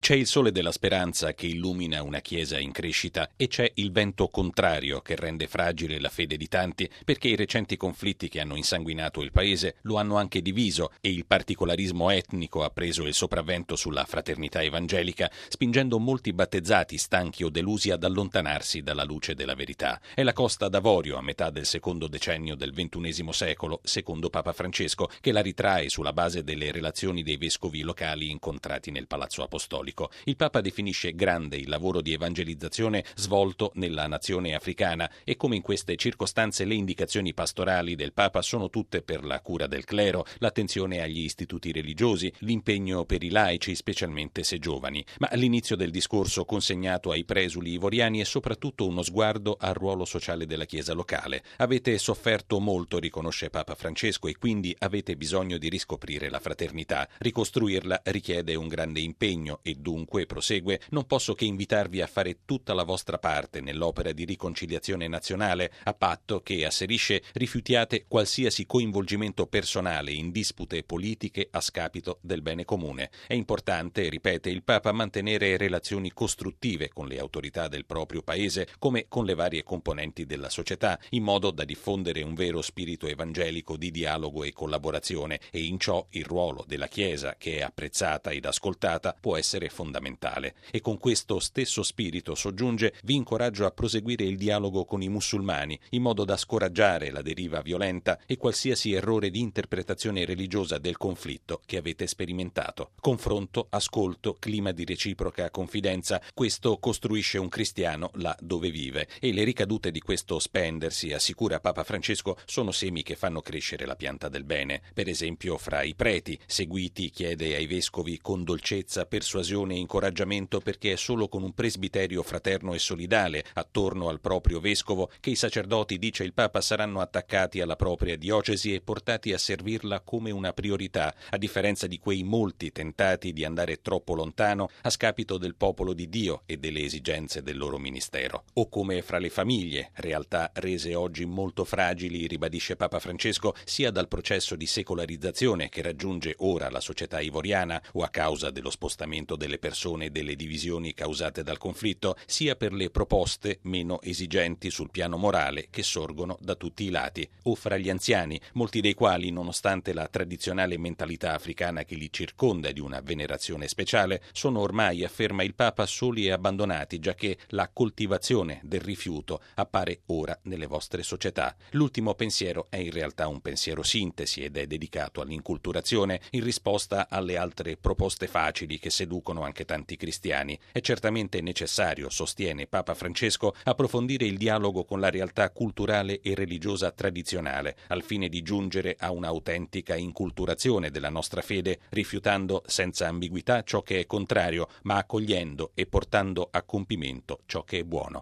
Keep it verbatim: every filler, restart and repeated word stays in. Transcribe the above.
C'è il sole della speranza che illumina una Chiesa in crescita e c'è il vento contrario che rende fragile la fede di tanti, perché i recenti conflitti che hanno insanguinato il paese lo hanno anche diviso e il particolarismo etnico ha preso il sopravvento sulla fraternità evangelica, spingendo molti battezzati stanchi o delusi ad allontanarsi dalla luce della verità. È la Costa d'Avorio, a metà del secondo decennio del ventunesimo secolo, secondo Papa Francesco, che la ritrae sulla base delle relazioni dei vescovi locali incontrati nel Palazzo Apostolico. Il Papa definisce grande il lavoro di evangelizzazione svolto nella nazione africana e come in queste circostanze le indicazioni pastorali del Papa sono tutte per la cura del clero, l'attenzione agli istituti religiosi, l'impegno per i laici, specialmente se giovani. Ma l'inizio del discorso consegnato ai presuli ivoriani è soprattutto uno sguardo al ruolo sociale della Chiesa locale. Avete sofferto molto, riconosce Papa Francesco, e quindi avete bisogno di riscoprire la fraternità. Ricostruirla richiede un grande impegno e dunque, prosegue, non posso che invitarvi a fare tutta la vostra parte nell'opera di riconciliazione nazionale, a patto che, asserisce, rifiutiate qualsiasi coinvolgimento personale in dispute politiche a scapito del bene comune. È importante, ripete il Papa, mantenere relazioni costruttive con le autorità del proprio paese, come con le varie componenti della società, in modo da diffondere un vero spirito evangelico di dialogo e collaborazione, e in ciò il ruolo della Chiesa, che è apprezzata ed ascoltata, può essere fondamentale. E con questo stesso spirito, soggiunge, vi incoraggio a proseguire il dialogo con i musulmani, in modo da scoraggiare la deriva violenta e qualsiasi errore di interpretazione religiosa del conflitto che avete sperimentato. Confronto, ascolto, clima di reciproca confidenza, questo costruisce un cristiano là dove vive, e le ricadute di questo spendersi, assicura Papa Francesco, sono semi che fanno crescere la pianta del bene. Per esempio fra i preti, seguiti, chiede ai vescovi, con dolcezza, persuasione e incoraggiamento, perché è solo con un presbiterio fraterno e solidale attorno al proprio vescovo che i sacerdoti, dice il Papa, saranno attaccati alla propria diocesi e portati a servirla come una priorità, a differenza di quei molti tentati di andare troppo lontano a scapito del popolo di Dio e delle esigenze del loro ministero. O come fra le famiglie, realtà rese oggi molto fragili, ribadisce Papa Francesco, sia dal processo di secolarizzazione che raggiunge ora la società ivoriana o a causa dello spostamento delle persone e delle divisioni causate dal conflitto, sia per le proposte meno esigenti sul piano morale che sorgono da tutti i lati, o fra gli anziani, molti dei quali, nonostante la tradizionale mentalità africana che li circonda di una venerazione speciale, sono ormai, afferma il Papa, soli e abbandonati, giacché la coltivazione del rifiuto appare ora nelle vostre società. L'ultimo pensiero è in realtà un pensiero sintesi ed è dedicato all'inculturazione, in risposta alle altre proposte facili che seducono anche tanti cristiani. È certamente necessario, sostiene Papa Francesco, approfondire il dialogo con la realtà culturale e religiosa tradizionale, al fine di giungere a un'autentica inculturazione della nostra fede, rifiutando senza ambiguità ciò che è contrario, ma accogliendo e portando a compimento ciò che è buono.